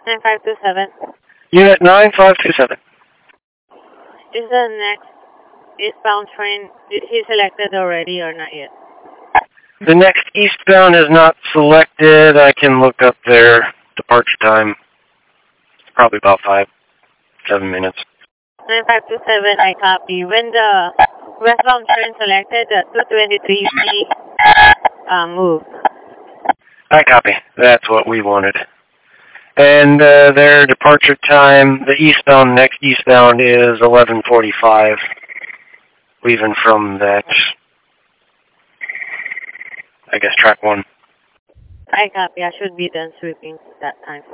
9527. Unit 9527. Is the next eastbound train, did he selected already or not yet? The next eastbound is not selected. I can look up their departure time. It's probably about 7 minutes. 9527, I copy. When the westbound train selected, the 223B move. I copy. That's what we wanted. And their departure time, the next eastbound is 11:45, leaving from that, I guess, track 1. I copy. I should be done sweeping that time.